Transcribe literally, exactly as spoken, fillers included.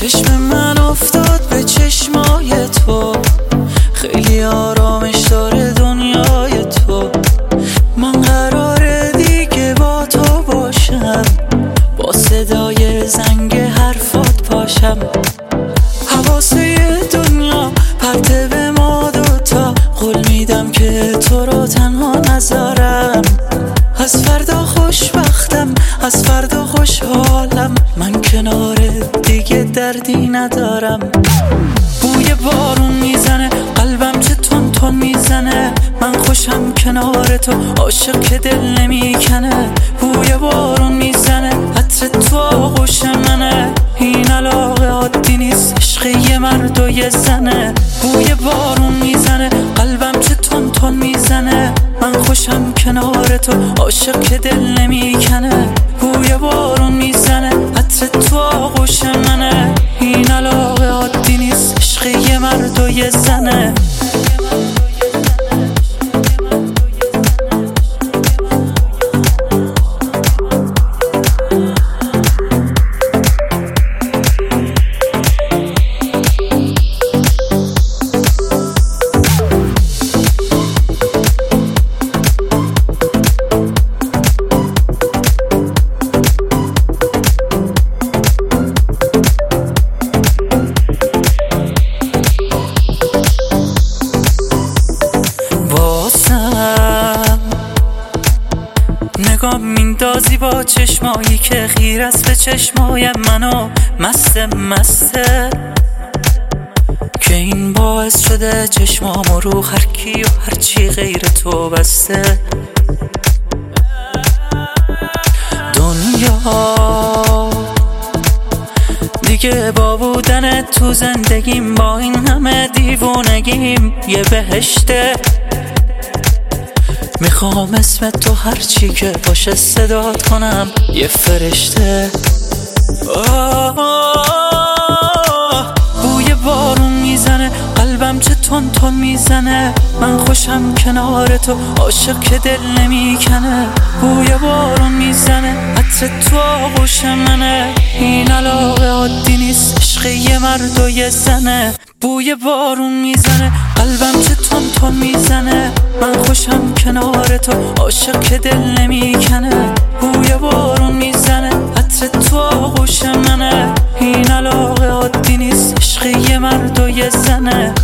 چشم من افتاد به چشمای تو، خیلی آرامش داره دنیای تو. من قراره دیگه با تو باشم، با صدای زنگ حرفات پاشم. حواسه دنیا پرته به ما دوتا، قول میدم که تو رو تنها نذارم. از فردا خوشبختم، از فردا خوشحالم، من کنار دیگه دردی ندارم. بوی بارون میزنه قلبم چه تون تون میزنه، من خوشم کنار تو، عاشق که دل نمیکنه. بوی بارون میزنه عطر تو آغوش منه، این علاقه عادی نیست، عشق یه مرد و یه زنه. بوی بارون میزنه قلبم چه تون تون میزنه، من خوشم کنار تو، عاشق که دل نمیکنه. بوی بارون میزنه عطر تو آغوش منه، این علاقه عادی نیست، عشق یه مرد و یه زنه. نگاه میندازی با چشمایی که خیر است به چشمای منو، مست مسته که این باعث شده چشمامو رو هر کی و هر چی غیر تو بسته. دنیا دیگه با بودن تو زندگیم، با این همه دیوونگیم یه بهشته. میخوام اسم تو هرچی که باشه صدات کنم، یه فرشته. آه بوی بارون میزنه قلبم چه تون تون میزنه، من خوشم کنار تو، عاشق که دل نمیکنه. بوی بارون میزنه عطر تو آغوش منه، این علاقه عادی نیست، عشق یه مرد و یه زنه. بوی بارون میزنه قلبم چه تون تون میزنه، من خوشم کنار تو، عاشق که دل نمیکنه. بوی بارون میزنه عطر تو آغوش منه، این علاقه عادی نیست، عشق یه مرد و یه زنه.